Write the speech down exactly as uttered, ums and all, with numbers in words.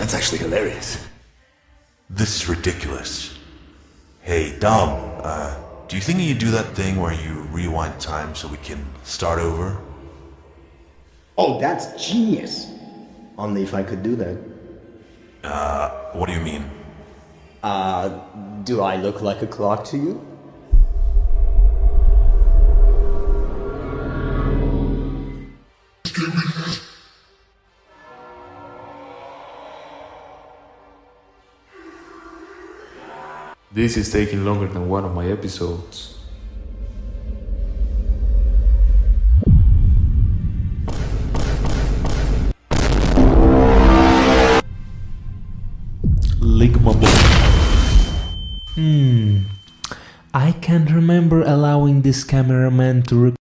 That's actually hilarious. This is ridiculous. Hey, Dom, uh, do you think you can do that thing where you rewind time so we can start over? Oh, that's genius. Only if I could do that. Uh, what do you mean? Uh, do I look like a clock to you? This is taking longer than one of my episodes. Ligma Hmm. I can't remember allowing this cameraman to record.